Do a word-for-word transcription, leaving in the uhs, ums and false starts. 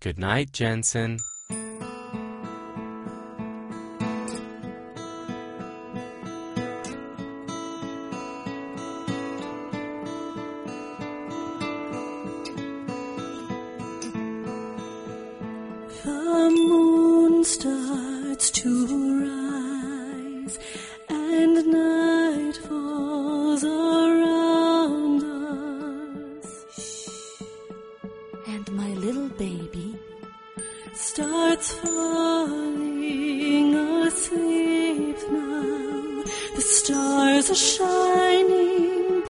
Good night, Jensen. The moon starts to rise and night falls around us. And my little baby starts falling asleep now. The stars are shining